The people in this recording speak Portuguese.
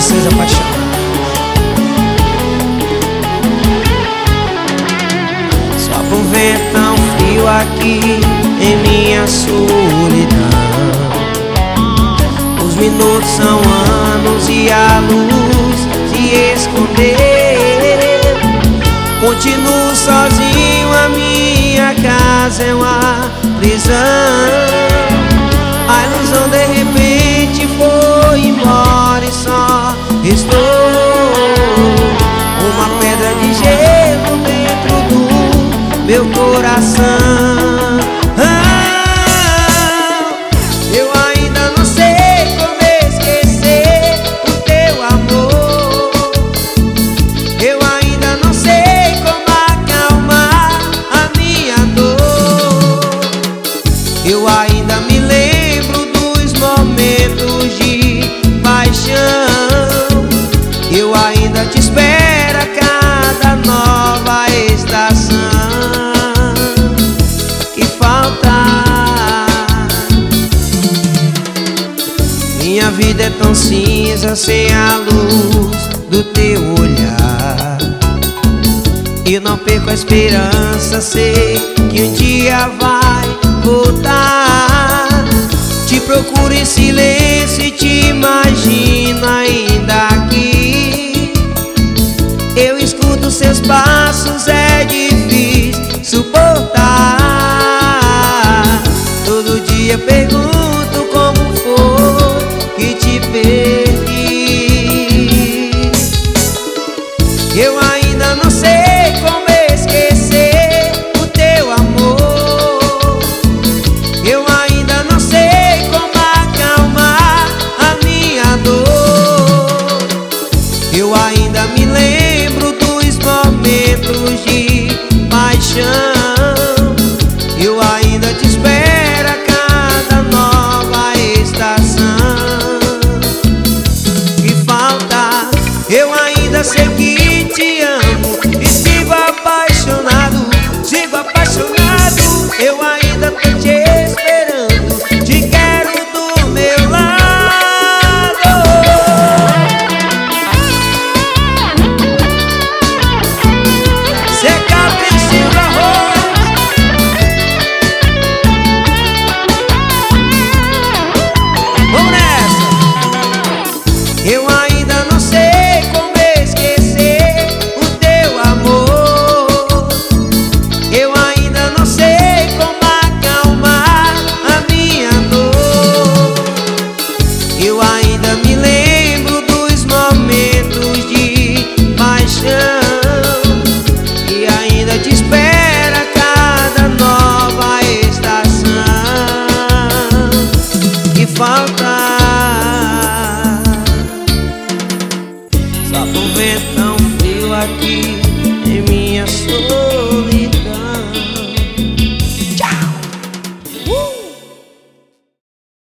vocês apaixonados. Só por ver tão frio aqui em minha solidão. Os minutos são anos e a luz se escondeu. Continuo sozinho, a minha casa é uma prisão. A ilusão de repente foi embora e só restou uma pedra de gelo dentro do meu coração. Eu ainda não sei como esquecer o teu amor. Eu ainda não sei como acalmar a minha dor. Eu ainda me lembro dos momentos de paixão. Eu ainda te espero a cada nova estação. Que falta. Minha vida é tão cinza sem a luz do teu olhar. Eu não perco a esperança, sei que um dia vai voltar. Te procuro em silêncio e te imagino ainda aqui. Eu escuto seus passos, é difícil suportar. Todo dia pergunto como foi que te perdi. Eu ainda não sei como esquecer o teu amor. Eu ainda não sei como acalmar a minha dor. Eu ainda me lembro dos momentos de paixão. Eu ainda te espero a cada nova estação. Que falta. Eu ainda sei que te amo e sigo apaixonado, sigo apaixonado. Eu ainda tô te esperando, te quero do meu lado. Seca Priscila Rose. Vamos nessa. Eu ainda não sei como esquecer o teu amor. Eu ainda não sei como acalmar a minha dor. Eu ainda me lembro dos momentos de paixão. E ainda te espero a cada nova estação. Que falta. Só por ver tão frio aqui em minha solidão.